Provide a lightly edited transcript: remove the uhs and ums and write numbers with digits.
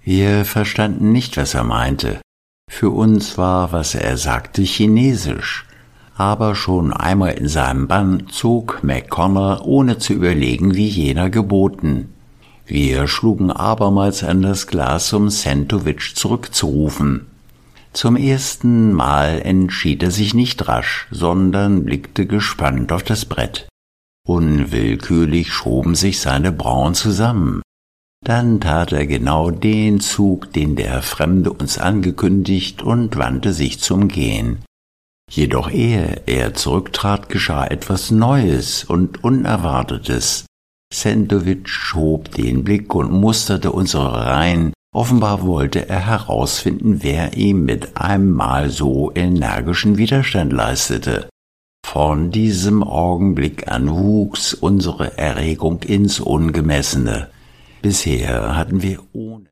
Wir verstanden nicht, was er meinte. Für uns war, was er sagte, Chinesisch. Aber schon einmal in seinem Bann zog McConnor, ohne zu überlegen, wie jener geboten. Wir schlugen abermals an das Glas, um Sentowitsch zurückzurufen. Zum ersten Mal entschied er sich nicht rasch, sondern blickte gespannt auf das Brett. Unwillkürlich schoben sich seine Brauen zusammen. Dann tat er genau den Zug, den der Fremde uns angekündigt, und wandte sich zum Gehen. Jedoch ehe er zurücktrat, geschah etwas Neues und Unerwartetes. Sentowitsch schob den Blick und musterte unsere Reihen. Offenbar wollte er herausfinden, wer ihm mit einem Mal so energischen Widerstand leistete. Von diesem Augenblick an wuchs unsere Erregung ins Ungemessene. Bisher hatten wir ohne